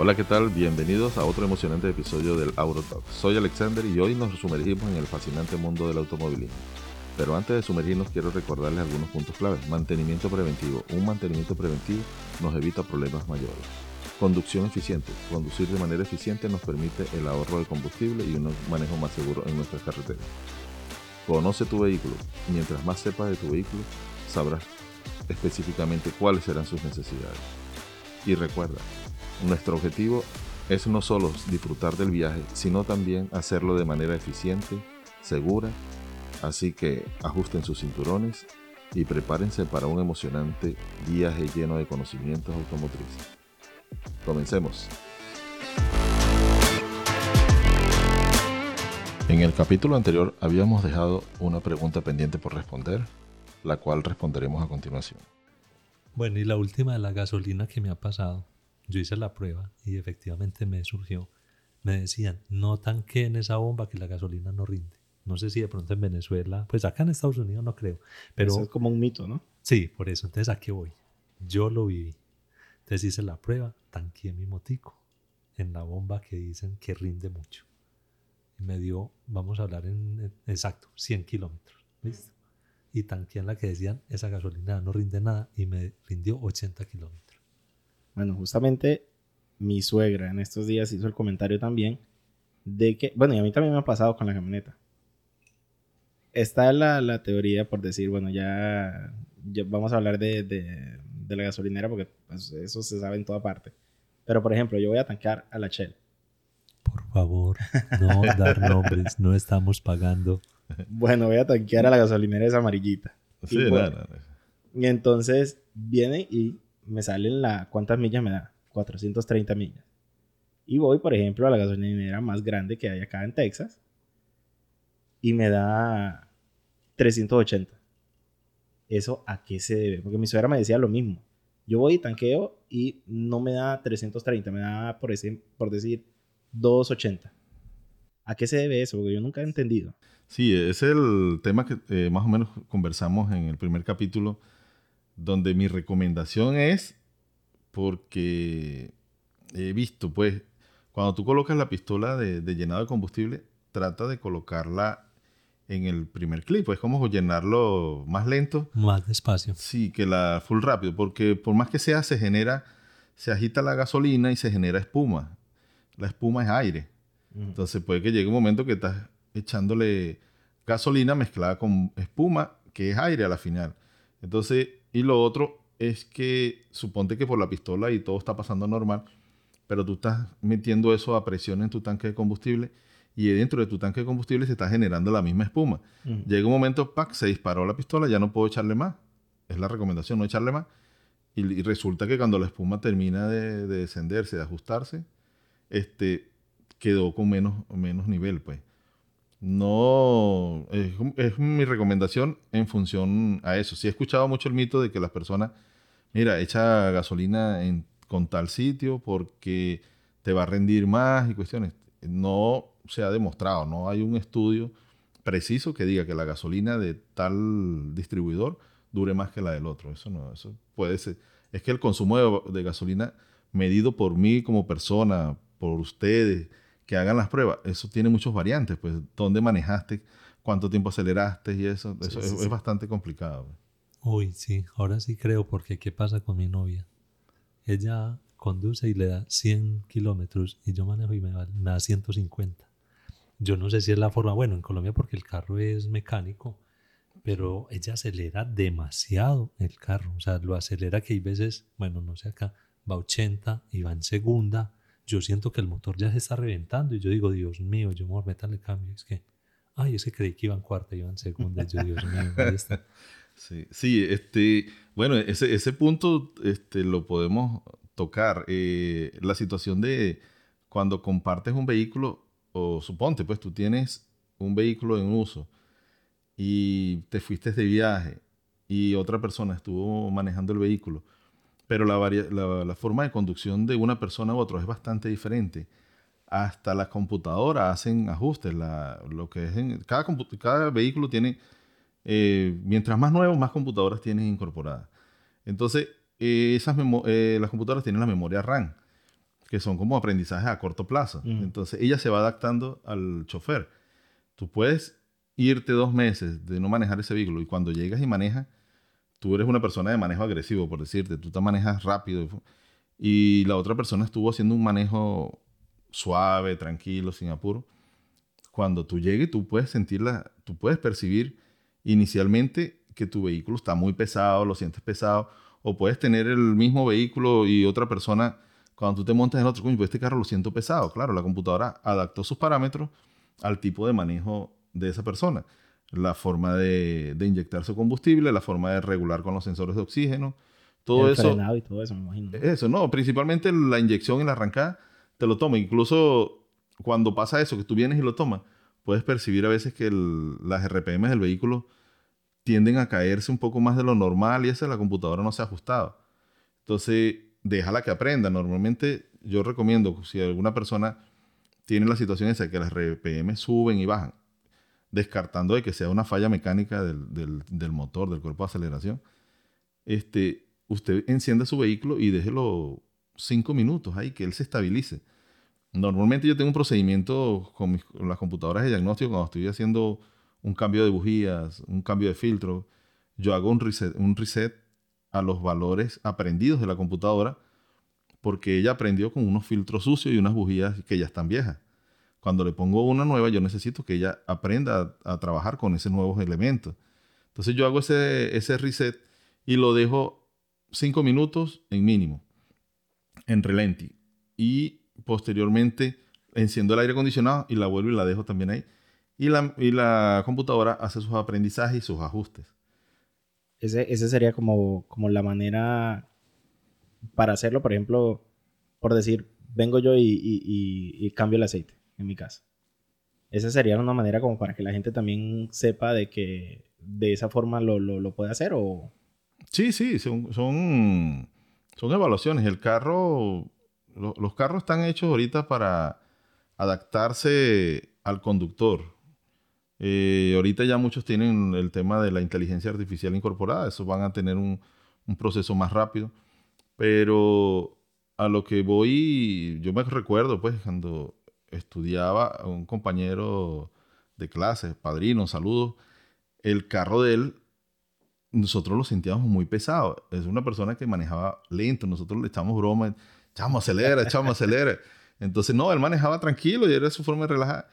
Hola, ¿qué tal? Bienvenidos a otro emocionante episodio del AutoTalk. Soy Alexander y hoy nos sumergimos en el fascinante mundo del automovilismo. Pero antes de sumergirnos quiero recordarles algunos puntos claves. Mantenimiento preventivo. Un mantenimiento preventivo nos evita problemas mayores. Conducción eficiente. Conducir de manera eficiente nos permite el ahorro de combustible y un manejo más seguro en nuestras carreteras. Conoce tu vehículo. Mientras más sepas de tu vehículo, sabrás específicamente cuáles serán sus necesidades. Y recuerda, nuestro objetivo es no solo disfrutar del viaje, sino también hacerlo de manera eficiente, segura. Así que ajusten sus cinturones y prepárense para un emocionante viaje lleno de conocimientos automotrices. Comencemos. En el capítulo anterior habíamos dejado una pregunta pendiente por responder, la cual responderemos a continuación. Bueno, y la última de la gasolina que me ha pasado. Yo hice la prueba y efectivamente me surgió. Me decían, no tanqueen esa bomba que la gasolina no rinde. No sé si de pronto en Venezuela, pues acá en Estados Unidos no creo. Pero eso es como un mito, ¿no? Sí, por eso. Entonces, ¿a qué voy? Yo lo viví. Entonces hice la prueba, tanqueé mi motico en la bomba que dicen que rinde mucho. Y me dio, vamos a hablar exacto, 100 kilómetros. ¿Listo? Y tanqueé en la que decían, esa gasolina no rinde nada y me rindió 80 kilómetros. Bueno, justamente mi suegra en estos días hizo el comentario también de que, bueno, y a mí también me ha pasado con la camioneta. Está la teoría por decir, bueno, ya vamos a hablar de la gasolinera porque pues, eso se sabe en toda parte. Pero, por ejemplo, yo voy a tancar a la Shell. Por favor, no dar nombres, no estamos pagando. Bueno, voy a tanquear a la gasolinera esa amarillita. Sí, Y entonces viene y me salen ¿cuántas millas me da? 430 millas. Y voy, por ejemplo, a la gasolinera más grande que hay acá en Texas y me da 380. ¿Eso a qué se debe? Porque mi suegra me decía lo mismo. Yo voy y tanqueo y no me da 330, me da, por decir, 280. ¿A qué se debe eso? Porque yo nunca he entendido. Sí, es el tema que más o menos conversamos en el primer capítulo, donde mi recomendación es, porque he visto, pues, cuando tú colocas la pistola de llenado de combustible, trata de colocarla en el primer clip, es como llenarlo más lento. Más despacio. Sí, que la full rápido, porque por más que sea, se agita la gasolina y se genera espuma. La espuma es aire. Entonces puede que llegue un momento que estás echándole gasolina mezclada con espuma, que es aire a la final. Entonces, y lo otro es que suponte que por la pistola y todo está pasando normal, pero tú estás metiendo eso a presión en tu tanque de combustible y dentro de tu tanque de combustible se está generando la misma espuma. Llega un momento, ¡pac!, se disparó la pistola, ya no puedo echarle más. Es la recomendación, no echarle más. Y resulta que cuando la espuma termina de descenderse, de ajustarse, quedó con menos nivel, pues. No, es mi recomendación en función a eso. Sí he escuchado mucho el mito de que las personas, mira, echa gasolina con tal sitio porque te va a rendir más y cuestiones. No se ha demostrado, no hay un estudio preciso que diga que la gasolina de tal distribuidor dure más que la del otro. Eso no, eso puede ser. Es que el consumo de gasolina medido por mí como persona, por ustedes, que hagan las pruebas, eso tiene muchas variantes, pues, dónde manejaste, cuánto tiempo aceleraste y eso Sí. es bastante complicado. Uy, sí, ahora sí creo, porque ¿qué pasa con mi novia? Ella conduce y le da 100 kilómetros y yo manejo y me da 150. Yo no sé si es la forma, bueno, en Colombia porque el carro es mecánico, pero ella acelera demasiado el carro, o sea, lo acelera que hay veces, bueno, no sé acá, va a 80 y va en segunda. Yo siento que el motor ya se está reventando y yo digo, Dios mío, yo me voy a meterle cambio, es que creí que iba en cuarta y iba en segunda y yo, Dios mío, ahí está. Sí, bueno, ese punto lo podemos tocar. La situación de cuando compartes un vehículo, o suponte, pues tú tienes un vehículo en uso y te fuiste de viaje y otra persona estuvo manejando el vehículo, pero la forma de conducción de una persona u otra es bastante diferente. Hasta las computadoras hacen ajustes. Lo que es cada vehículo tiene, mientras más nuevos, más computadoras tienen incorporadas. Entonces, las computadoras tienen la memoria RAM, que son como aprendizajes a corto plazo. Entonces ella se va adaptando al chofer. Tú puedes irte 2 meses de no manejar ese vehículo y cuando llegas y manejas, tú eres una persona de manejo agresivo, por decirte, tú te manejas rápido y la otra persona estuvo haciendo un manejo suave, tranquilo, sin apuro. Cuando tú llegues, tú puedes tú puedes percibir inicialmente que tu vehículo está muy pesado, lo sientes pesado, o puedes tener el mismo vehículo y otra persona, cuando tú te montas en otro, coño, pues este carro lo siento pesado. Claro, la computadora adaptó sus parámetros al tipo de manejo de esa persona. La forma de inyectar su combustible, la forma de regular con los sensores de oxígeno, todo el eso. frenado y todo eso, me imagino, ¿no? Eso, no, principalmente la inyección y la arrancada te lo toma. Incluso cuando pasa eso, que tú vienes y lo tomas, puedes percibir a veces que las RPM del vehículo tienden a caerse un poco más de lo normal y esa la computadora no se ha ajustado. Entonces, déjala que aprenda. Normalmente yo recomiendo, si alguna persona tiene la situación esa, que las RPM suben y bajan, descartando de que sea una falla mecánica del motor, del cuerpo de aceleración, usted encienda su vehículo y déjelo 5 minutos ahí, que él se estabilice. Normalmente yo tengo un procedimiento con las computadoras de diagnóstico cuando estoy haciendo un cambio de bujías, un cambio de filtro. Yo hago un reset a los valores aprendidos de la computadora porque ella aprendió con unos filtros sucios y unas bujías que ya están viejas. Cuando le pongo una nueva, yo necesito que ella aprenda a trabajar con esos nuevos elementos. Entonces yo hago ese reset y lo dejo 5 minutos en mínimo, en relenti. Y posteriormente enciendo el aire acondicionado y la vuelvo y la dejo también ahí. Y la computadora hace sus aprendizajes y sus ajustes. Ese sería como la manera para hacerlo, por ejemplo, por decir, vengo yo y cambio el aceite en mi casa. Esa sería una manera como para que la gente también sepa de que de esa forma lo puede hacer o... Sí, son evaluaciones. El carro, los carros están hechos ahorita para adaptarse al conductor. Ahorita ya muchos tienen el tema de la inteligencia artificial incorporada. Esos van a tener un proceso más rápido. Pero a lo que voy, yo me recuerdo, pues, cuando estudiaba a un compañero de clase, padrino, saludos, el carro de él, nosotros lo sentíamos muy pesado. Es una persona que manejaba lento, nosotros le echamos broma, chamo, acelera. Entonces, no, él manejaba tranquilo y era su forma de relajar.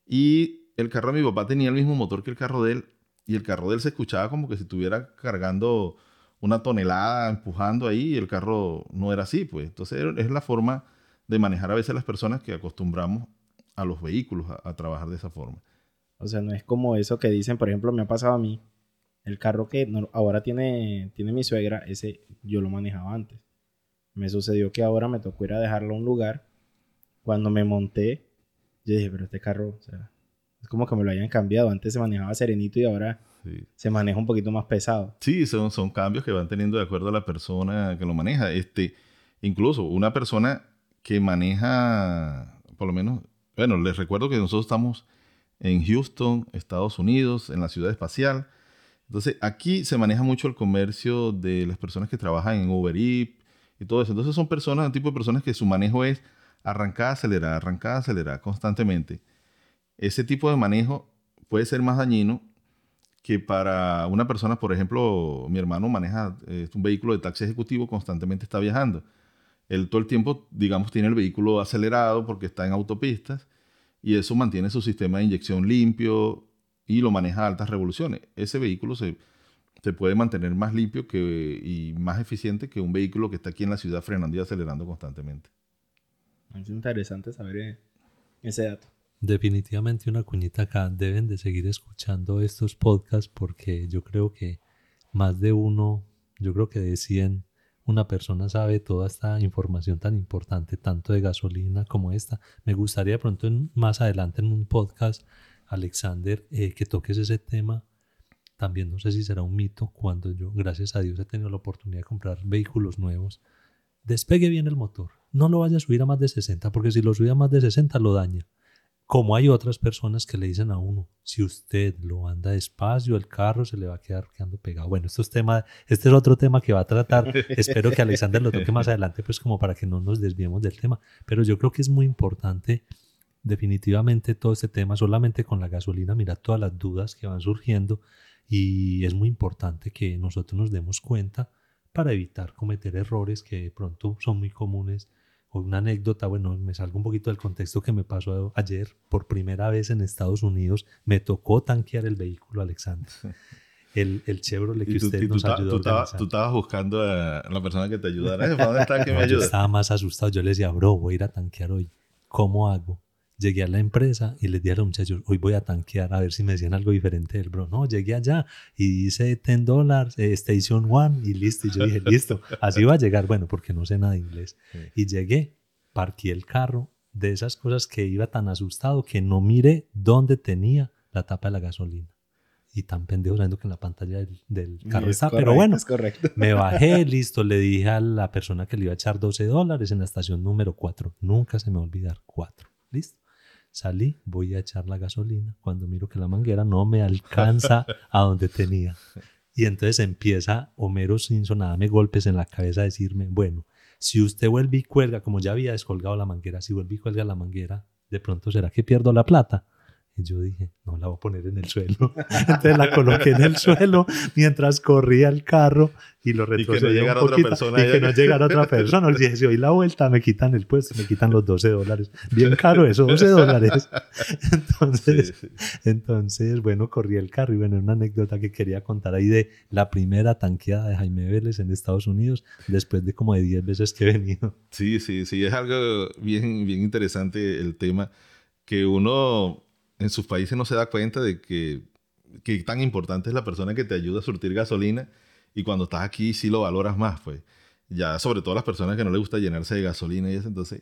Y el carro de mi papá tenía el mismo motor que el carro de él, y el carro de él se escuchaba como que si estuviera cargando una tonelada, empujando ahí, y el carro no era así, pues. Entonces, es la forma de manejar a veces las personas que acostumbramos a los vehículos a trabajar de esa forma. O sea, no es como eso que dicen, por ejemplo, me ha pasado a mí. El carro que ahora tiene mi suegra, ese yo lo manejaba antes. Me sucedió que ahora me tocó ir a dejarlo a un lugar. Cuando me monté, yo dije, pero este carro, o sea, es como que me lo hayan cambiado. Antes se manejaba serenito y ahora Sí. se maneja un poquito más pesado. Sí, son cambios que van teniendo de acuerdo a la persona que lo maneja. Incluso una persona que maneja, por lo menos, bueno, les recuerdo que nosotros estamos en Houston, Estados Unidos, en la ciudad espacial. Entonces, aquí se maneja mucho el comercio de las personas que trabajan en Uber Eats y todo eso. Entonces, son personas, un tipo de personas que su manejo es arrancar, acelerar constantemente. Ese tipo de manejo puede ser más dañino que para una persona, por ejemplo, mi hermano maneja un vehículo de taxi ejecutivo, constantemente está viajando. Él todo el tiempo, digamos, tiene el vehículo acelerado porque está en autopistas y eso mantiene su sistema de inyección limpio y lo maneja a altas revoluciones. Ese vehículo se puede mantener más limpio y más eficiente que un vehículo que está aquí en la ciudad frenando y acelerando constantemente. Es interesante saber ese dato. Definitivamente una cuñita acá. Deben de seguir escuchando estos podcasts porque yo creo que más de uno, yo creo que de 100, una persona sabe toda esta información tan importante, tanto de gasolina como esta. Me gustaría de pronto más adelante en un podcast, Alexander, que toques ese tema. También no sé si será un mito cuando yo, gracias a Dios, he tenido la oportunidad de comprar vehículos nuevos. Despegue bien el motor. No lo vaya a subir a más de 60 porque si lo sube a más de 60 lo daña. Como hay otras personas que le dicen a uno, si usted lo anda despacio, el carro se le va a quedando pegado. Bueno, este es otro tema que va a tratar. Espero que Alexander lo toque más adelante, pues como para que no nos desviemos del tema. Pero yo creo que es muy importante definitivamente todo este tema, solamente con la gasolina, mira todas las dudas que van surgiendo, y es muy importante que nosotros nos demos cuenta para evitar cometer errores que de pronto son muy comunes. O una anécdota, bueno, me salgo un poquito del contexto que me pasó ayer. Por primera vez en Estados Unidos me tocó tanquear el vehículo, Alexander. El Chevrolet que usted nos ayudó a organizar. Tú estabas buscando a la persona que te ayudara. ¿Dónde está que me ayude? Yo estaba más asustado. Yo le decía, bro, voy a ir a tanquear hoy. ¿Cómo hago? Llegué a la empresa y les dije a los muchachos, hoy voy a tanquear, a ver si me decían algo diferente del bro. No, llegué allá y dice $10, Station 1 y listo. Y yo dije, listo, así va a llegar. Bueno, porque no sé nada de inglés. Sí. Y llegué, parqué el carro, de esas cosas que iba tan asustado que no miré dónde tenía la tapa de la gasolina. Y tan pendejo sabiendo que en la pantalla del carro está. Correcto, pero bueno, es correcto. Me bajé, listo, le dije a la persona que le iba a echar $12 en la estación número 4. Nunca se me va a olvidar, 4. Listo. Salí, voy a echar la gasolina. Cuando miro que la manguera no me alcanza a donde tenía. Y entonces empieza Homero Simpson a darme golpes en la cabeza, a decirme, bueno, si usted vuelve y cuelga, como ya había descolgado la manguera, si vuelve y cuelga la manguera, de pronto ¿será que pierdo la plata? Y yo dije, no, la voy a poner en el suelo. Entonces la coloqué en el suelo mientras corría el carro y lo retrocedí un poquito. Y que no llegara otra persona. Y dije, si doy la vuelta me quitan el puesto, me quitan los $12. Bien caro eso, $12. Entonces, bueno, corrí el carro. Y bueno, una anécdota que quería contar ahí de la primera tanqueada de Jaime Vélez en Estados Unidos, después de como de 10 veces que he venido. Sí, es algo bien interesante el tema que uno en sus países no se da cuenta de que tan importante es la persona que te ayuda a surtir gasolina, y cuando estás aquí sí lo valoras más, pues. Ya, sobre todo las personas que no les gusta llenarse de gasolina y eso. Entonces,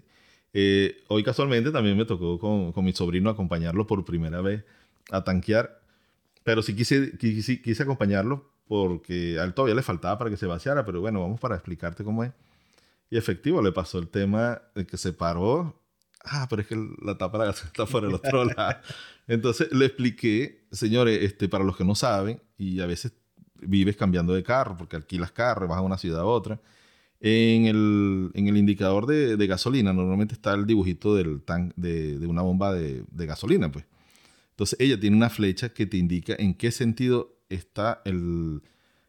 hoy casualmente también me tocó con mi sobrino acompañarlo por primera vez a tanquear, pero sí quise acompañarlo porque a él todavía le faltaba para que se vaciara, pero bueno, vamos para explicarte cómo es. Y efectivo, le pasó el tema de que se paró. Pero es que la tapa de la gasolina está por el otro lado. Entonces le expliqué, señores, para los que no saben, y a veces vives cambiando de carro, porque alquilas carro, vas a una ciudad a otra, en el indicador de gasolina normalmente está el dibujito del de una bomba de gasolina, pues. Entonces ella tiene una flecha que te indica en qué sentido está el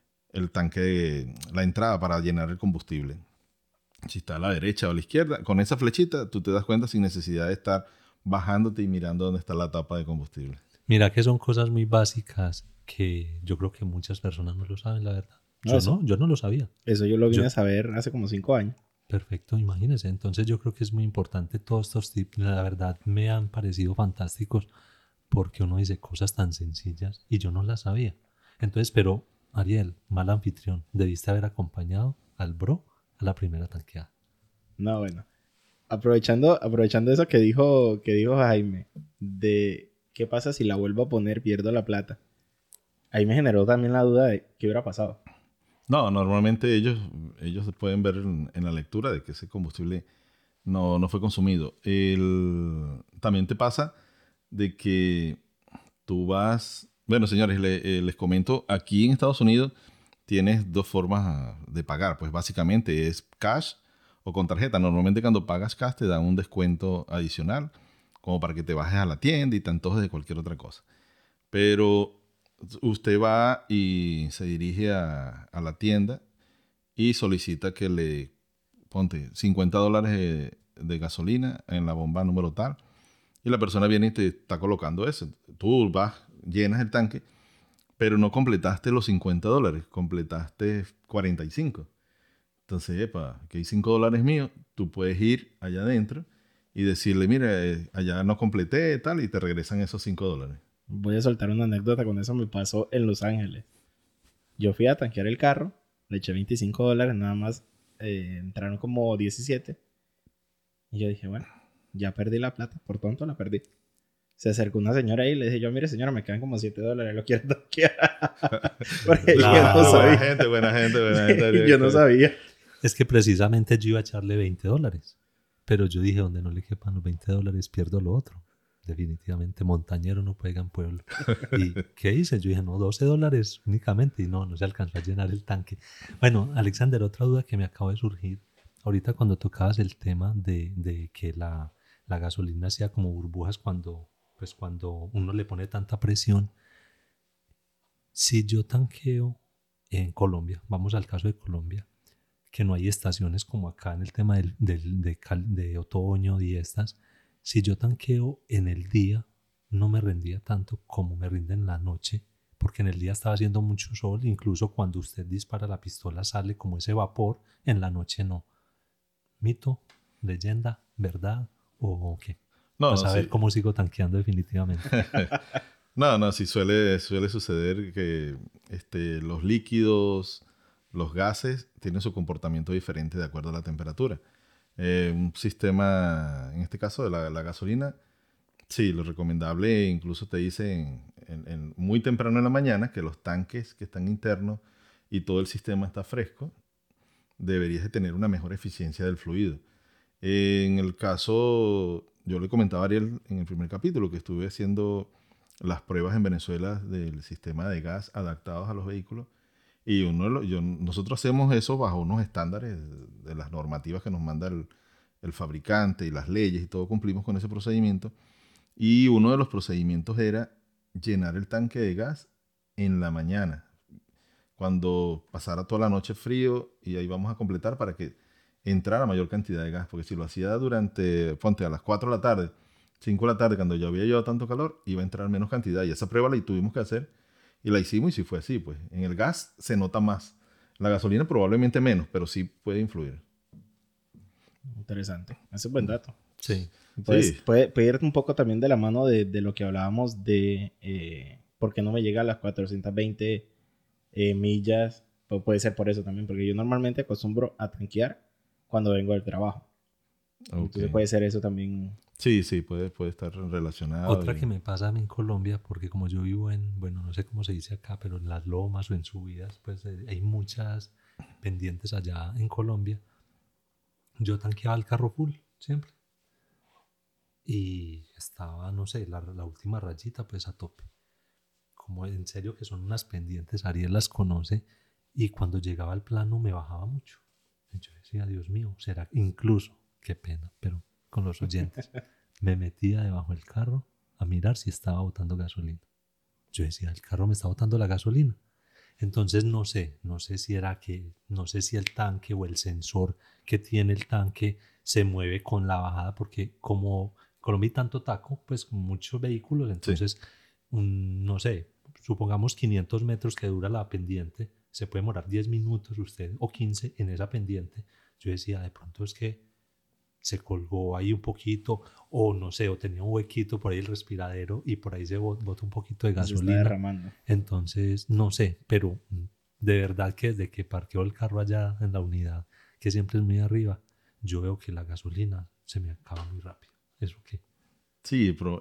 tanque, la entrada para llenar el combustible. Si está a la derecha o a la izquierda, con esa flechita tú te das cuenta sin necesidad de estar bajándote y mirando dónde está la tapa de combustible. Mira que son cosas muy básicas que yo creo que muchas personas no lo saben, la verdad. Yo no lo sabía. Eso yo lo vine a saber hace como 5 años. Perfecto, imagínense. Entonces yo creo que es muy importante todos estos tips. La verdad me han parecido fantásticos porque uno dice cosas tan sencillas y yo no las sabía. Entonces, pero Ariel, mal anfitrión, debiste haber acompañado al bro a la primera tanqueada. No, bueno. Aprovechando eso que dijo Jaime, de qué pasa si la vuelvo a poner, pierdo la plata. Ahí me generó también la duda de qué hubiera pasado. No, normalmente ellos pueden ver en la lectura de que ese combustible no fue consumido. También te pasa de que tú vas... Bueno, señores, les comento, aquí en Estados Unidos tienes 2 formas de pagar. Pues básicamente es cash o con tarjeta. Normalmente cuando pagas cash te dan un descuento adicional, como para que te bajes a la tienda y te antojes de cualquier otra cosa. Pero usted va y se dirige a la tienda y solicita que le ponte $50 de gasolina en la bomba número tal, y la persona viene y te está colocando eso. Tú vas, llenas el tanque, pero no completaste los $50, completaste 45. Entonces, que hay $5 míos, tú puedes ir allá adentro y decirle, mira, allá no completé, tal, y te regresan esos $5. Voy a soltar una anécdota con eso, me pasó en Los Ángeles. Yo fui a tanquear el carro, le eché $25, nada más, entraron como 17. Y yo dije, bueno, ya perdí la plata, por tonto la perdí. Se acercó una señora ahí y le dije yo, mire señora, me quedan como $7, lo quiero tanquear. Porque yo no sabía. Buena gente. Yo no sabía. Es que precisamente yo iba a echarle $20, pero yo dije, donde no le quepan los $20, pierdo lo otro. definitivamente montañero no pega en pueblo. ¿Y qué hice? Yo dije, no, $12 únicamente, y no se alcanzó a llenar el tanque. Bueno, Alexander, otra duda que me acaba de surgir, ahorita cuando tocabas el tema de que la gasolina hacía como burbujas cuando uno le pone tanta presión. Si yo tanqueo en Colombia, vamos al caso de Colombia, que no hay estaciones como acá en el tema de otoño y estas, si yo tanqueo en el día, no me rendía tanto como me rinde en la noche, porque en el día estaba haciendo mucho sol, incluso cuando usted dispara la pistola sale como ese vapor, en la noche no. ¿Mito? ¿Leyenda? ¿Verdad? ¿O qué? No, Para no, saber sí. cómo sigo tanqueando definitivamente. No, sí suele suceder que los líquidos, los gases, tienen su comportamiento diferente de acuerdo a la temperatura. Un sistema, en este caso de la gasolina, sí, lo recomendable, incluso te dicen muy temprano en la mañana que los tanques que están internos y todo el sistema está fresco, deberías de tener una mejor eficiencia del fluido. En el caso, yo le comentaba a Ariel en el primer capítulo que estuve haciendo las pruebas en Venezuela del sistema de gas adaptados a los vehículos y nosotros hacemos eso bajo unos estándares de las normativas que nos manda el fabricante y las leyes y todo cumplimos con ese procedimiento. Y uno de los procedimientos era llenar el tanque de gas en la mañana, cuando pasara toda la noche frío, y ahí vamos a completar para que entrara mayor cantidad de gas, porque si lo hacía ponte a las 4 de la tarde, 5 de la tarde, cuando ya había llevado tanto calor, iba a entrar menos cantidad, y esa prueba la tuvimos que hacer, y la hicimos, y sí fue así, pues en el gas se nota más, la gasolina probablemente menos, pero sí puede influir. Interesante. Ese es buen dato. Sí. Pues Sí. puede ir un poco también de la mano de lo que hablábamos de por qué no me llega a las 420 millas. Pues puede ser por eso también, porque yo normalmente acostumbro a tanquear cuando vengo del trabajo. Okay. Entonces puede ser eso también. Sí, puede estar relacionado. Otra que me pasa a mí en Colombia, porque como yo vivo bueno, no sé cómo se dice acá, pero en las lomas o en subidas, pues hay muchas pendientes allá en Colombia. Yo tanqueaba el carro full, siempre. Y estaba, no sé, la última rayita, pues a tope. Como en serio que son unas pendientes, Ariel las conoce, y cuando llegaba al plano me bajaba mucho. Y yo decía, Dios mío, será incluso, qué pena, pero con los oyentes, me metía debajo del carro a mirar si estaba botando gasolina. Yo decía, el carro me está botando la gasolina. Entonces no sé si no sé si el tanque o el sensor que tiene el tanque se mueve con la bajada, porque como Colombia hay tanto taco, pues muchos vehículos, entonces, no sé, supongamos 500 metros que dura la pendiente, se puede demorar 10 minutos usted o 15 en esa pendiente. Yo decía, de pronto es que se colgó ahí un poquito, o no sé, o tenía un huequito por ahí el respiradero y por ahí se bota un poquito de Se está gasolina. derramando. Entonces, no sé, pero de verdad que desde que parqueo el carro allá en la unidad, que siempre es muy arriba, yo veo que la gasolina se me acaba muy rápido. ¿Eso qué? Sí, pero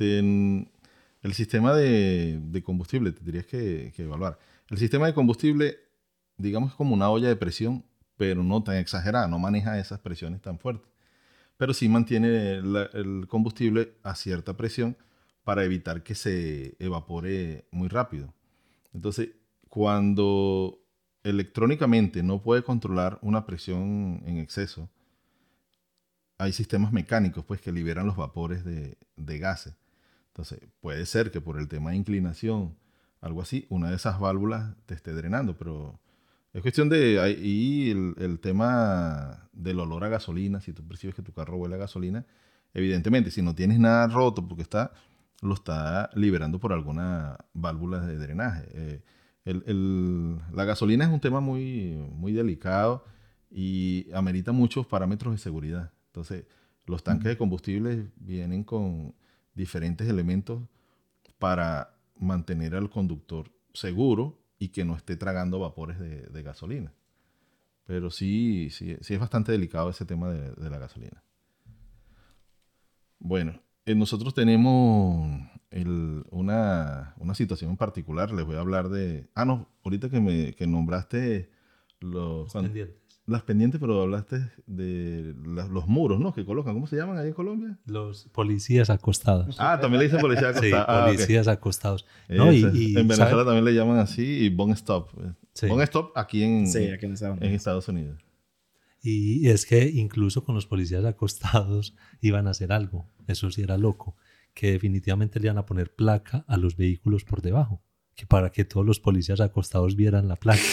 el sistema de combustible tendrías que evaluar. El sistema de combustible, digamos, es como una olla de presión, pero no tan exagerada, no maneja esas presiones tan fuertes. Pero sí mantiene el combustible a cierta presión para evitar que se evapore muy rápido. Entonces, cuando electrónicamente no puede controlar una presión en exceso, hay sistemas mecánicos pues, que liberan los vapores de gases. Entonces, puede ser que por el tema de inclinación, algo así, una de esas válvulas te esté drenando, pero es cuestión de ahí el tema del olor a gasolina. Si tú percibes que tu carro huele a gasolina, evidentemente, si no tienes nada roto porque lo está liberando por alguna válvula de drenaje. La gasolina es un tema muy, muy delicado y amerita muchos parámetros de seguridad. Entonces, los tanques de combustible vienen con diferentes elementos para mantener al conductor seguro y que no esté tragando vapores de gasolina. Pero sí es bastante delicado ese tema de la gasolina. Bueno, nosotros tenemos una situación en particular. Les voy a hablar de... no, ahorita que nombraste Los pendientes. las pendientes, pero hablaste de los muros, ¿no? Que colocan. ¿Cómo se llaman ahí en Colombia? Los policías acostados. Ah, también le dicen policía Sí, acostada. policías acostados. No, Ese. y En Venezuela ¿sabe? también le llaman así y Bone Stop. Sí. Bone Stop aquí Sí, aquí en Estados en Unidos. Estados Unidos. Y es que incluso con los policías acostados iban a hacer algo. Eso sí era loco. Que definitivamente le iban a poner placa a los vehículos por debajo. Que para que todos los policías acostados vieran la placa.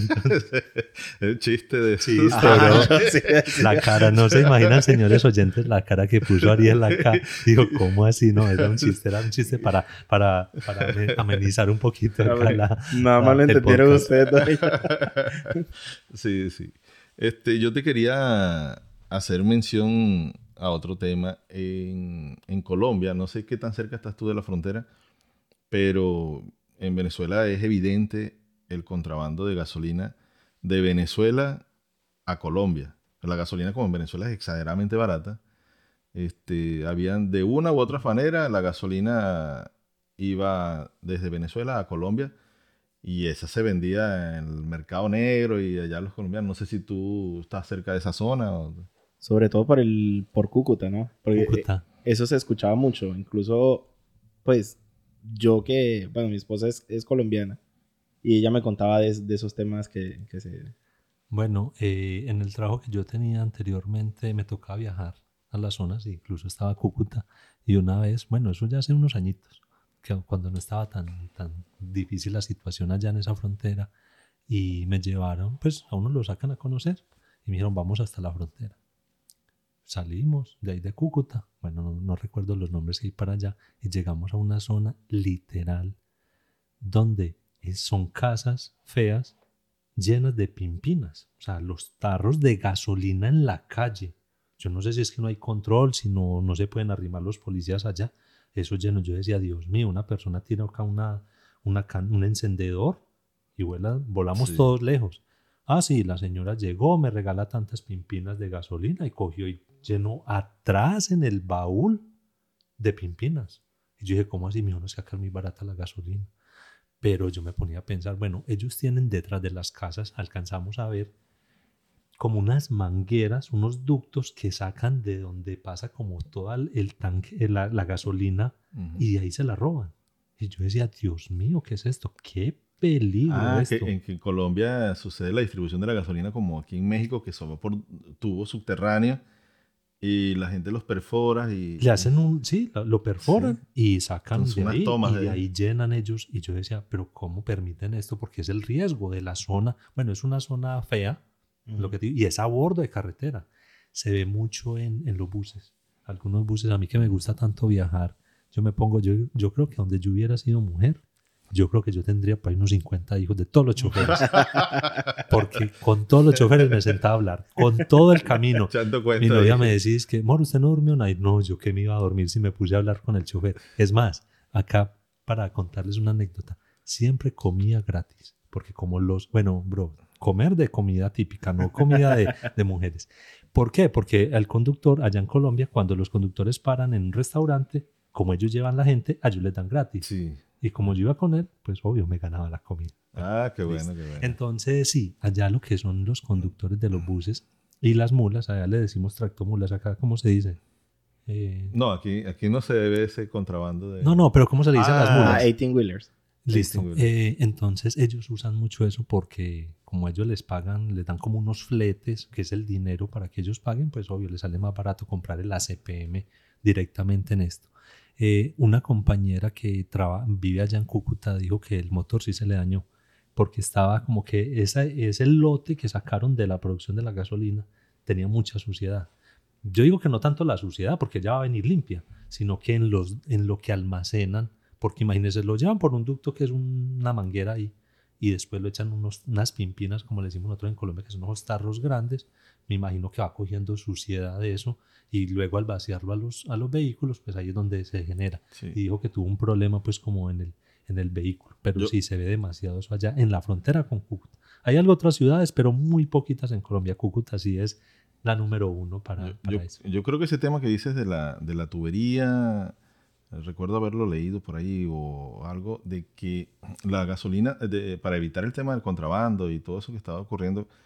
El chiste de... Sí, Ajá, pero sí, sí. la cara, no se imaginan, señores oyentes, la cara que puso Ariel acá. Digo, ¿cómo así? No, era un chiste para amenizar un poquito acá Nada más lo el entendieron podcast. ustedes todavía. Sí, sí. Yo te quería hacer mención a otro tema. En Colombia, no sé qué tan cerca estás tú de la frontera, pero en Venezuela es evidente el contrabando de gasolina de Venezuela a Colombia. La gasolina como en Venezuela es exageradamente barata. Habían de una u otra manera, la gasolina iba desde Venezuela a Colombia y esa se vendía en el mercado negro y allá los colombianos. No sé si tú estás cerca de esa zona. Sobre todo por Cúcuta, ¿no? Porque Cúcuta. eso se escuchaba mucho. Incluso, pues, bueno, mi esposa es colombiana y ella me contaba de esos temas que se... Bueno, en el trabajo que yo tenía anteriormente me tocaba viajar a las zonas, incluso estaba Cúcuta, y una vez, bueno, eso ya hace unos añitos, que cuando no estaba tan difícil la situación allá en esa frontera, y me llevaron, pues a uno lo sacan a conocer, y me dijeron, vamos hasta la frontera. Salimos de ahí de Cúcuta, bueno, no recuerdo los nombres que hay para allá, y llegamos a una zona literal, donde son casas feas, llenas de pimpinas, o sea, los tarros de gasolina en la calle. Yo no sé si es que no hay control, si no se pueden arrimar los policías allá. Eso lleno, yo decía, Dios mío, una persona tira acá un encendedor y volamos Sí. todos lejos. Ah, sí, la señora llegó, me regala tantas pimpinas de gasolina y cogió y llenó atrás en el baúl de pimpinas. Y yo dije, ¿cómo así? Me dijo, no, es que acá es muy barata la gasolina. Pero yo me ponía a pensar, bueno, ellos tienen detrás de las casas, alcanzamos a ver como unas mangueras, unos ductos que sacan de donde pasa como todo el tanque, la gasolina, Ujú. y de ahí se la roban. Y yo decía, Dios mío, ¿qué es esto? ¡Qué peligro esto! Que en Colombia sucede la distribución de la gasolina como aquí en México, que son por tubos subterráneos y la gente los perfora y Le hacen sí, lo perforan Sí. y sacan Entonces, de unas ahí tomas y de de ahí. ahí llenan ellos. Y yo decía, pero ¿cómo permiten esto? Porque es el riesgo de la zona. Bueno, es una zona fea, lo que te digo, y es a bordo de carretera. Se ve mucho en los buses. Algunos buses, a mí que me gusta tanto viajar, yo creo que donde yo hubiera sido mujer, yo creo que yo tendría para ahí unos 50 hijos de todos los choferes. Porque con todos los choferes me sentaba a hablar, con todo el camino. Echando Mi cuenta novia ahí. me decís que, amor, ¿usted no durmió? No, yo que me iba a dormir si me puse a hablar con el chofer. Es más, acá para contarles una anécdota, siempre comía gratis. Porque bueno, bro, comer de comida típica, no comida de mujeres. ¿Por qué? Porque el conductor, allá en Colombia, cuando los conductores paran en un restaurante, como ellos llevan la gente, a ellos les dan gratis. Sí. Y como yo iba con él, pues obvio me ganaba la comida. Ah, qué Listo. bueno, qué bueno. Entonces, sí, allá lo que son los conductores de los buses y las mulas, allá le decimos tractomulas, acá, ¿cómo se dice? No, aquí no se ve ese contrabando de... No, pero ¿cómo se le dicen las Ah, mulas? 18-wheelers. Listo. 18-wheelers. Entonces, ellos usan mucho eso porque como ellos les pagan, les dan como unos fletes, que es el dinero para que ellos paguen, pues obvio, les sale más barato comprar el ACPM directamente en esto. Una compañera que vive allá en Cúcuta dijo que el motor sí se le dañó porque estaba como que ese lote que sacaron de la producción de la gasolina tenía mucha suciedad. Yo digo que no tanto la suciedad porque ya va a venir limpia, sino que en lo que almacenan, porque imagínense, lo llevan por un ducto que es una manguera ahí y después lo echan unas pimpinas, como le decimos nosotros en Colombia, que son unos tarros grandes. Me imagino que va cogiendo suciedad de eso y luego al vaciarlo a los vehículos, pues ahí es donde se genera. Sí. Y dijo que tuvo un problema pues como en el vehículo, pero sí se ve demasiado eso allá en la frontera con Cúcuta. Hay algo otras ciudades, pero muy poquitas en Colombia. Cúcuta sí es la número uno para eso. Yo creo que ese tema que dices de la tubería, recuerdo haberlo leído por ahí o algo, de que la gasolina, para evitar el tema del contrabando y todo eso que estaba ocurriendo,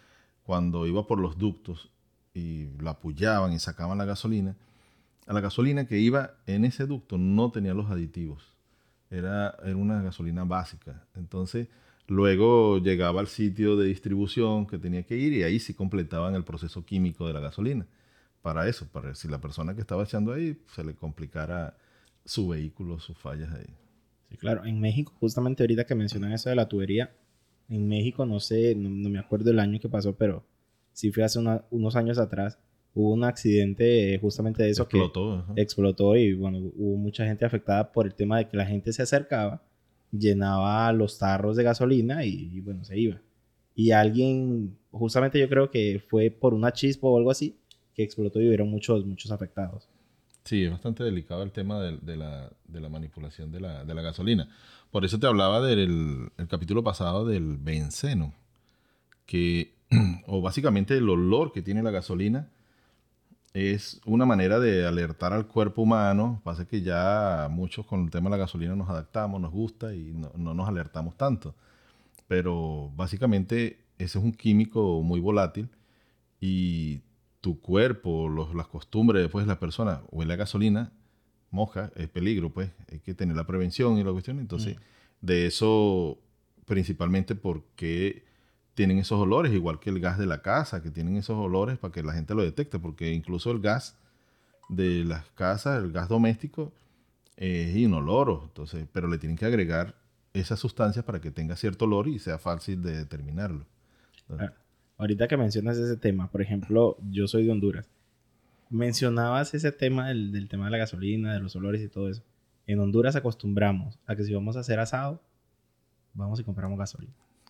cuando iba por los ductos y la apoyaban y sacaban la gasolina, a la gasolina que iba en ese ducto no tenía los aditivos. Era una gasolina básica. Entonces, luego llegaba al sitio de distribución que tenía que ir y ahí sí completaban el proceso químico de la gasolina. Para eso, para si la persona que estaba echando ahí se le complicara su vehículo, sus fallas ahí. Sí, claro. En México, justamente ahorita que mencionan eso de la tubería, en México, no sé, no me acuerdo el año que pasó, pero sí fue hace unos años atrás, hubo un accidente justamente de eso Explotó. que explotó y bueno, hubo mucha gente afectada por el tema de que la gente se acercaba, llenaba los tarros de gasolina y bueno, se iba. Y alguien, justamente yo creo que fue por una chispa o algo así, que explotó y hubieron muchos afectados. Sí, es bastante delicado el tema de la manipulación de la gasolina. Por eso te hablaba del el capítulo pasado del benceno, que, o básicamente el olor que tiene la gasolina es una manera de alertar al cuerpo humano. Pasa que ya muchos con el tema de la gasolina nos adaptamos, nos gusta y no nos alertamos tanto. Pero básicamente ese es un químico muy volátil y tu cuerpo, las costumbres después de la persona, huele a gasolina, moja, es peligro, pues hay que tener la prevención y la cuestión. Entonces, de eso principalmente porque tienen esos olores, igual que el gas de la casa, que tienen esos olores para que la gente lo detecte, porque incluso el gas de las casas, el gas doméstico, es inoloro, entonces, pero le tienen que agregar esas sustancias para que tenga cierto olor y sea fácil de determinarlo. Ah, ahorita que mencionas ese tema, por ejemplo, yo soy de Honduras. Mencionabas ese tema del tema de la gasolina, de los olores y todo eso. En Honduras acostumbramos a que si vamos a hacer asado, vamos y compramos gasolina.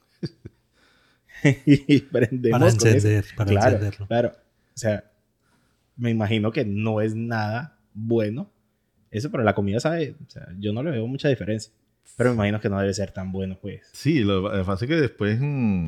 Y prendemos Para con eso. encender, para Claro, encenderlo. claro. O sea, me imagino que no es nada bueno eso, pero la comida sabe, o sea, yo no le veo mucha diferencia. Pero me imagino que no debe ser tan bueno, pues. Sí, lo que pasa es que después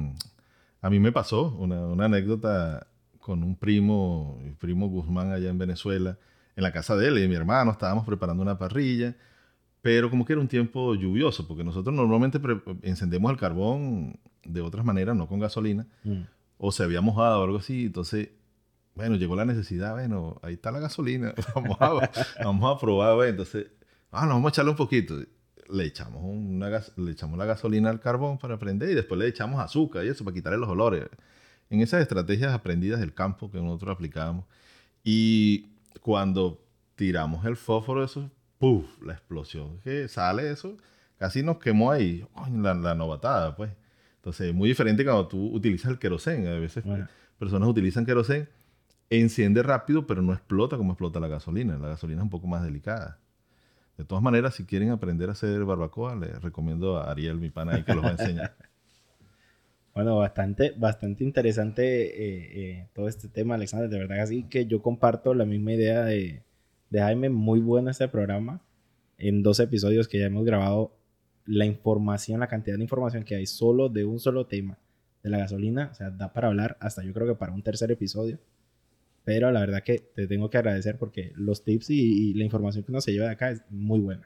a mí me pasó una anécdota con un primo, el primo Guzmán allá en Venezuela, en la casa de él y mi hermano, estábamos preparando una parrilla, pero como que era un tiempo lluvioso, porque nosotros normalmente encendemos el carbón de otras maneras, no con gasolina, Mm. o se había mojado o algo así, entonces, bueno, llegó la necesidad, bueno, ahí está la gasolina, vamos a probar, bueno, entonces, no, vamos a echarle un poquito. Le echamos, le echamos la gasolina al carbón para prender y después le echamos azúcar y eso para quitarle los olores. En esas estrategias aprendidas del campo que nosotros aplicábamos. Y cuando tiramos el fósforo, eso, ¡puf! La explosión que sale eso, casi nos quemó ahí. ¡Ay! La novatada, pues. Entonces, es muy diferente cuando tú utilizas el querosén. A veces Bueno, personas utilizan querosén, enciende rápido, pero no explota como explota la gasolina. La gasolina es un poco más delicada. De todas maneras, si quieren aprender a hacer barbacoa, les recomiendo a Ariel, mi pana, ahí que los va a enseñar. bueno, bastante interesante todo este tema, Alexander. De verdad, así que yo comparto la misma idea de Jaime. Muy bueno este programa. En 2 episodios que ya hemos grabado, la información, la cantidad de información que hay solo de un solo tema de la gasolina, o sea, da para hablar hasta yo creo que para un 3er episodio. Pero la verdad que te tengo que agradecer porque los tips y la información que uno se lleva de acá es muy buena.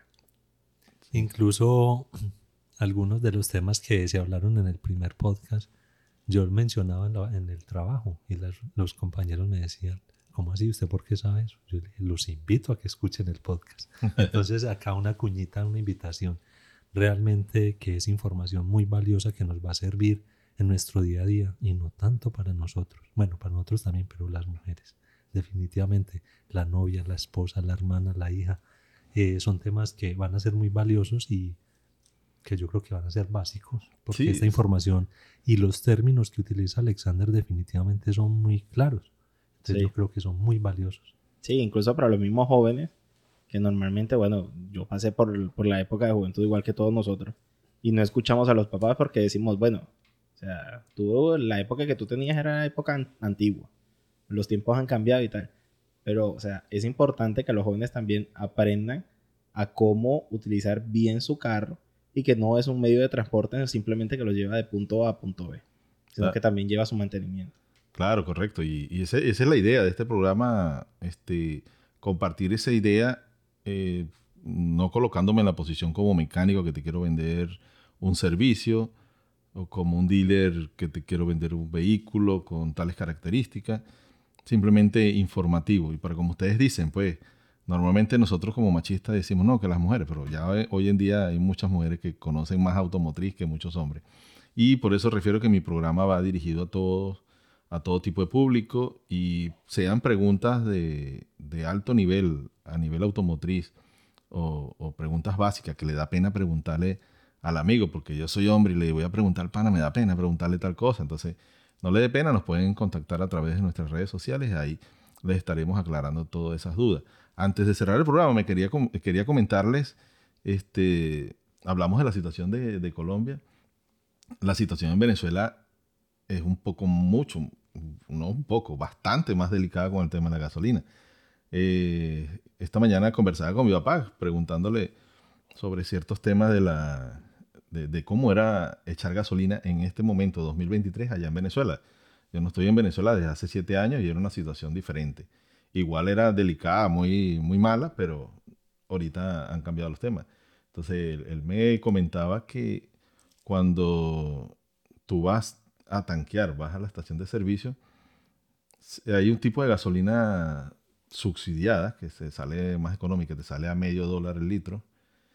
Incluso algunos de los temas que se hablaron en el primer podcast, yo mencionaba en el trabajo y los compañeros me decían, ¿cómo así? ¿Usted por qué sabe eso? Yo le dije, los invito a que escuchen el podcast. Entonces acá una cuñita, una invitación, realmente que es información muy valiosa que nos va a servir en nuestro día a día y no tanto para nosotros. Bueno, para nosotros también, pero las mujeres, definitivamente, la novia, la esposa, la hermana, la hija, son temas que van a ser muy valiosos y que yo creo que van a ser básicos, porque Sí, esta información y los términos que utiliza Alexander definitivamente son muy claros. Entonces Sí. yo creo que son muy valiosos. Sí, incluso para los mismos jóvenes, que normalmente, bueno, yo pasé por la época de juventud igual que todos nosotros, y no escuchamos a los papás porque decimos, bueno, o sea, la época que tú tenías era la época antigua, los tiempos han cambiado y tal, pero, o sea, es importante que los jóvenes también aprendan a cómo utilizar bien su carro y que no es un medio de transporte simplemente que los lleva de punto A a punto B, sino Ah, que también lleva su mantenimiento. claro, correcto. Y esa es la idea de este programa, compartir esa idea, no colocándome en la posición como mecánico que te quiero vender un servicio, o como un dealer que te quiero vender un vehículo con tales características, simplemente informativo. Y para como ustedes dicen, pues normalmente nosotros como machistas decimos no, que las mujeres, pero ya hoy en día hay muchas mujeres que conocen más automotriz que muchos hombres. Y por eso refiero que mi programa va dirigido a todos, a todo tipo de público y sean preguntas de alto nivel, a nivel automotriz, o preguntas básicas que le da pena preguntarle al amigo, porque yo soy hombre y le voy a preguntar al pana, me da pena preguntarle tal cosa. Entonces, no le dé pena, nos pueden contactar a través de nuestras redes sociales y ahí les estaremos aclarando todas esas dudas. Antes de cerrar el programa, quería comentarles, hablamos de la situación de Colombia. La situación en Venezuela es un poco no un poco, bastante más delicada con el tema de la gasolina. Esta mañana conversaba con mi papá preguntándole sobre ciertos temas de cómo era echar gasolina en este momento, 2023, allá en Venezuela. Yo no estoy en Venezuela desde hace 7 años y era una situación diferente. Igual era delicada, muy, muy mala, pero ahorita han cambiado los temas. Entonces, él me comentaba que cuando tú vas a tanquear, vas a la estación de servicio, hay un tipo de gasolina subsidiada que se sale más económica, te sale a $0.50 el litro.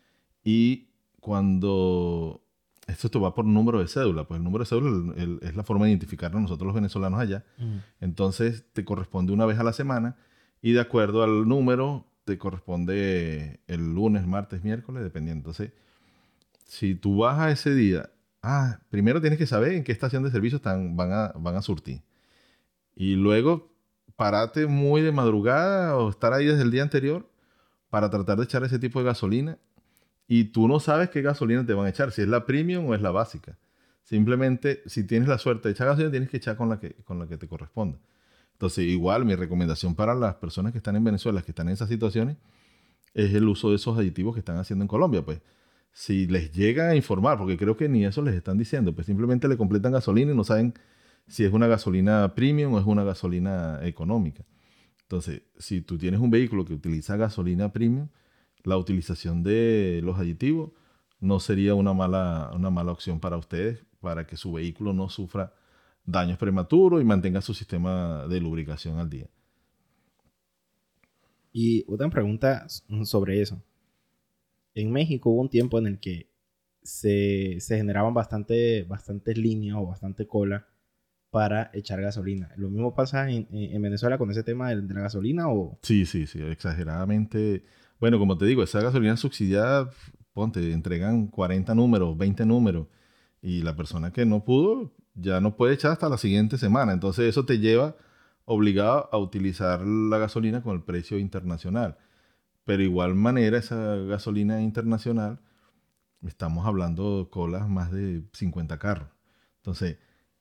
Y cuando esto te va por número de cédula, pues el número de cédula es la forma de identificarnos nosotros los venezolanos allá. Entonces te corresponde una vez a la semana y de acuerdo al número te corresponde el lunes, martes, miércoles, dependiendo. Entonces, si tú vas a ese día, primero tienes que saber en qué estación de servicio van a surtir. Y luego parate muy de madrugada o estar ahí desde el día anterior para tratar de echar ese tipo de gasolina. Y tú no sabes qué gasolina te van a echar, si es la premium o es la básica. Simplemente, si tienes la suerte de echar gasolina, tienes que echar con la que te corresponda. Entonces, igual, mi recomendación para las personas que están en Venezuela, que están en esas situaciones, es el uso de esos aditivos que están haciendo en Colombia. Pues, si les llega a informar, porque creo que ni eso les están diciendo, pues simplemente le completan gasolina y no saben si es una gasolina premium o es una gasolina económica. Entonces, si tú tienes un vehículo que utiliza gasolina premium, la utilización de los aditivos no sería una mala opción para ustedes, para que su vehículo no sufra daños prematuros y mantenga su sistema de lubricación al día. Y otra pregunta sobre eso. En México hubo un tiempo en el que se generaban bastantes líneas o bastante cola para echar gasolina. ¿Lo mismo pasa en Venezuela con ese tema de la gasolina o...? Sí, exageradamente. Bueno, como te digo, esa gasolina subsidiada, ponte, entregan 40 números, 20 números, y la persona que no pudo ya no puede echar hasta la siguiente semana. Entonces eso te lleva obligado a utilizar la gasolina con el precio internacional. Pero igual manera, esa gasolina internacional, estamos hablando de colas más de 50 carros. Entonces,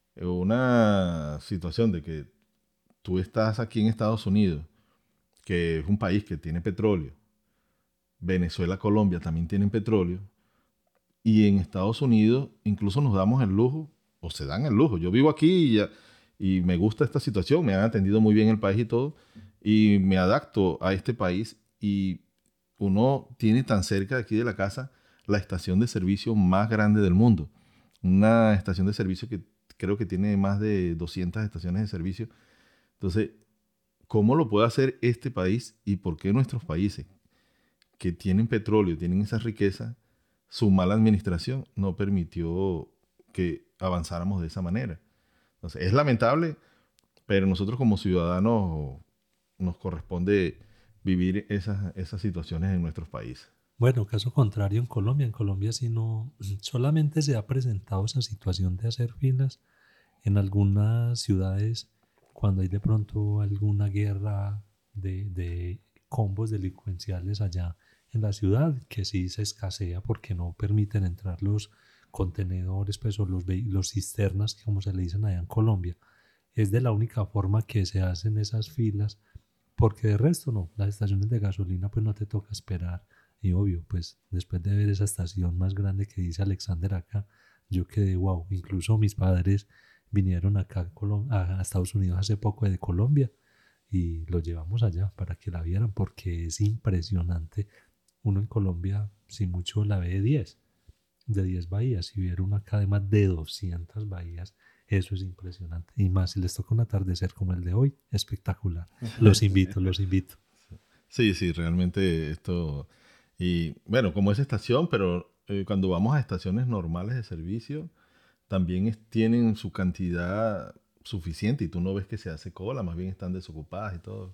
una situación de que tú estás aquí en Estados Unidos, que es un país que tiene petróleo, Venezuela, Colombia también tienen petróleo, y en Estados Unidos incluso nos damos el lujo, o se dan el lujo. Yo vivo aquí y me gusta esta situación, me han atendido muy bien el país y todo, y me adapto a este país y uno tiene tan cerca de aquí de la casa la estación de servicio más grande del mundo. Una estación de servicio que creo que tiene más de 200 estaciones de servicio. Entonces, ¿cómo lo puede hacer este país y por qué nuestros países que tienen petróleo, tienen esa riqueza, su mala administración no permitió que avanzáramos de esa manera? Entonces, es lamentable, pero nosotros como ciudadanos nos corresponde vivir esas situaciones en nuestros países. Bueno, caso contrario en Colombia. En Colombia sí no, solamente se ha presentado esa situación de hacer filas en algunas ciudades cuando hay de pronto alguna guerra de combos delincuenciales allá en la ciudad, que sí se escasea porque no permiten entrar los contenedores, pues, o los cisternas, como se le dicen allá en Colombia. Es de la única forma que se hacen esas filas, porque de resto no, las estaciones de gasolina pues no te toca esperar. Y obvio, pues después de ver esa estación más grande que dice Alexander acá, yo quedé wow. Incluso mis padres vinieron acá a Estados Unidos hace poco de Colombia y lo llevamos allá para que la vieran porque es impresionante. Uno en Colombia, si mucho, la ve de 10. de 10 bahías. Si hubiera una acá de más de 200 bahías, eso es impresionante. Y más si les toca un atardecer como el de hoy, espectacular. Los invito, los invito. Sí, sí, realmente esto... Y bueno, como es estación, pero cuando vamos a estaciones normales de servicio, también tienen su cantidad suficiente y tú no ves que se hace cola, más bien están desocupadas y todo.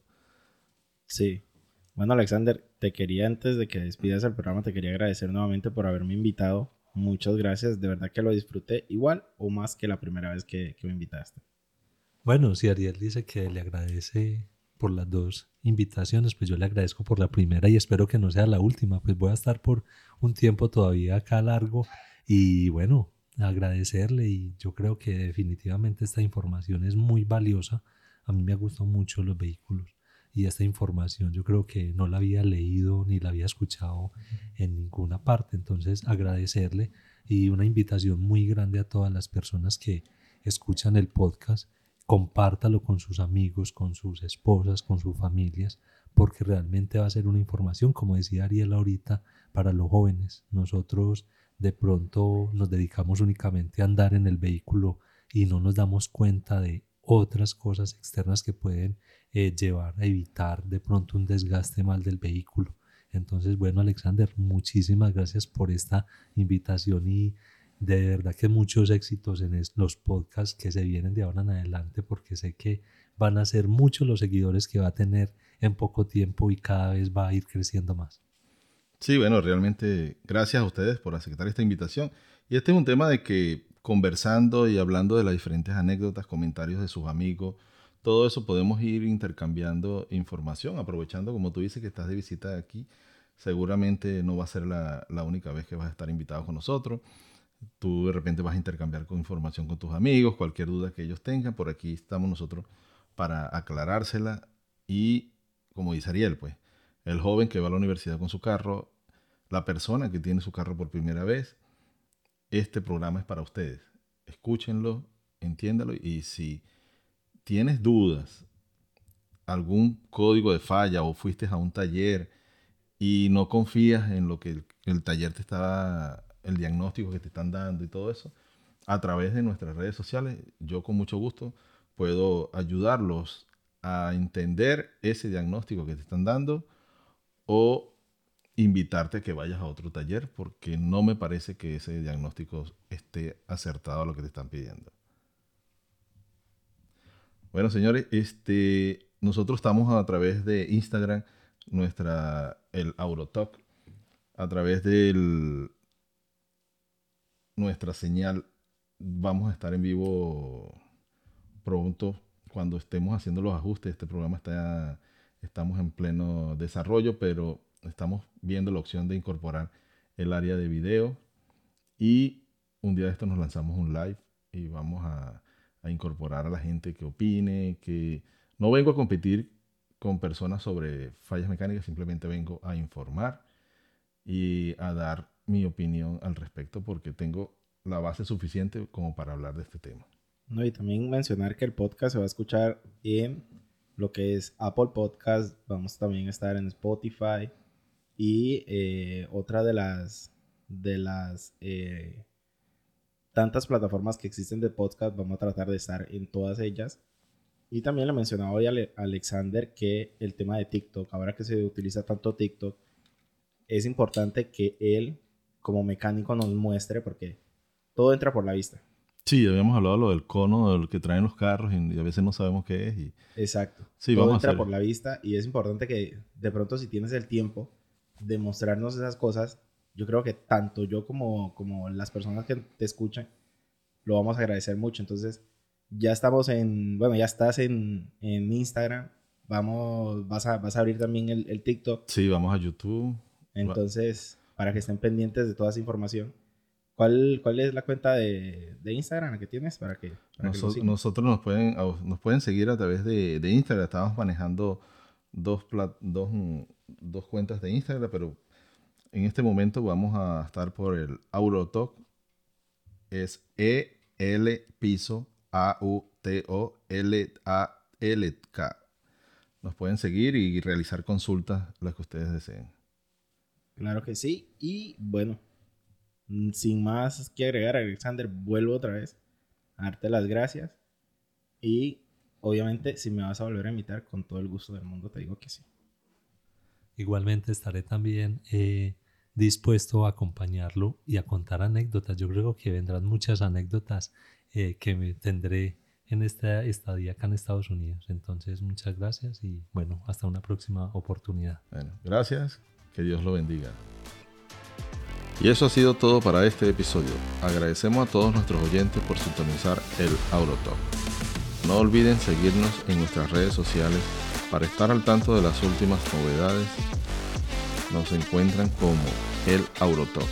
Sí. Bueno, Alexander, te quería antes de que despidas el programa, te quería agradecer nuevamente por haberme invitado. Muchas gracias, de verdad que lo disfruté igual o más que la primera vez que me invitaste. Bueno, si Ariel dice que le agradece por las dos invitaciones, pues yo le agradezco por la primera y espero que no sea la última. Pues voy a estar por un tiempo todavía acá largo y bueno, agradecerle y yo creo que definitivamente esta información es muy valiosa. A mí me gustan mucho los vehículos y esta información yo creo que no la había leído ni la había escuchado en ninguna parte. Entonces agradecerle y una invitación muy grande a todas las personas que escuchan el podcast, compártalo con sus amigos, con sus esposas, con sus familias, porque realmente va a ser una información, como decía Ariel ahorita, para los jóvenes. Nosotros de pronto nos dedicamos únicamente a andar en el vehículo y no nos damos cuenta de otras cosas externas que pueden llevar a evitar de pronto un desgaste mal del vehículo. Entonces, bueno, Alexander, muchísimas gracias por esta invitación y de verdad que muchos éxitos en los podcasts que se vienen de ahora en adelante, porque sé que van a ser muchos los seguidores que va a tener en poco tiempo y cada vez va a ir creciendo más. Sí, bueno, realmente gracias a ustedes por aceptar esta invitación. Y este es un tema de que conversando y hablando de las diferentes anécdotas, comentarios de sus amigos, todo eso podemos ir intercambiando información, aprovechando, como tú dices, que estás de visita aquí. Seguramente no va a ser la única vez que vas a estar invitado con nosotros. Tú de repente vas a intercambiar con información con tus amigos, cualquier duda que ellos tengan. Por aquí estamos nosotros para aclarársela. Y como dice Ariel, pues, el joven que va a la universidad con su carro, la persona que tiene su carro por primera vez, este programa es para ustedes. Escúchenlo, entiéndalo y si tienes dudas, algún código de falla o fuiste a un taller y no confías en lo que el taller te está, el diagnóstico que te están dando y todo eso, a través de nuestras redes sociales, yo con mucho gusto puedo ayudarlos a entender ese diagnóstico que te están dando o invitarte a que vayas a otro taller porque no me parece que ese diagnóstico esté acertado a lo que te están pidiendo. Bueno, señores, nosotros estamos a través de Instagram, el Aurotalk, a través de nuestra señal. Vamos a estar en vivo pronto cuando estemos haciendo los ajustes. Este programa estamos en pleno desarrollo, pero estamos viendo la opción de incorporar el área de video y un día de esto nos lanzamos un live y vamos a incorporar a la gente que opine, que no vengo a competir con personas sobre fallas mecánicas, simplemente vengo a informar y a dar mi opinión al respecto porque tengo la base suficiente como para hablar de este tema. No, y también mencionar que el podcast se va a escuchar en lo que es Apple Podcast. Vamos también a estar en Spotify. Y otra de las tantas plataformas que existen de podcast, vamos a tratar de estar en todas ellas. Y también le mencionaba hoy a Alexander que el tema de TikTok, ahora que se utiliza tanto TikTok, es importante que él como mecánico nos muestre porque todo entra por la vista. Sí, habíamos hablado de lo del cono, de lo que traen los carros y a veces no sabemos qué es. Exacto. Sí, Todo vamos a entra hacer. por la vista y es importante que de pronto si tienes el tiempo de mostrarnos esas cosas, yo creo que tanto yo como las personas que te escuchan lo vamos a agradecer mucho. Entonces, ya estamos bueno, ya estás en Instagram. Vas a abrir también el TikTok. Sí, vamos a YouTube. Entonces, para que estén pendientes de toda esa información. ¿Cuál es la cuenta de Instagram que tienes para que lo sigan? Nosotros nos pueden seguir a través de Instagram. Estamos manejando dos cuentas de Instagram, pero en este momento vamos a estar por el Aurotalk. Es EL piso AUTOLALK. Nos pueden seguir y realizar consultas las que ustedes deseen. Claro que sí. Y bueno, Sin más que agregar, Alexander, vuelvo otra vez a darte las gracias. Y obviamente, si me vas a volver a invitar, con todo el gusto del mundo te digo que sí. Igualmente estaré también dispuesto a acompañarlo y a contar anécdotas. Yo creo que vendrán muchas anécdotas que me tendré en esta estadía acá en Estados Unidos. Entonces, muchas gracias y bueno, hasta una próxima oportunidad. Bueno, gracias, que Dios lo bendiga. Y eso ha sido todo para este episodio. Agradecemos a todos nuestros oyentes por sintonizar el AutoTalk. No olviden seguirnos en nuestras redes sociales para estar al tanto de las últimas novedades. Nos encuentran como el AutoTalk,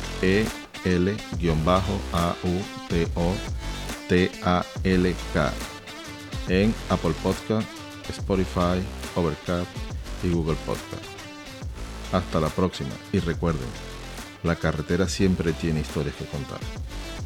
EL-AUTOTALK, en Apple Podcast, Spotify, Overcast y Google Podcast. Hasta la próxima y recuerden, la carretera siempre tiene historias que contar.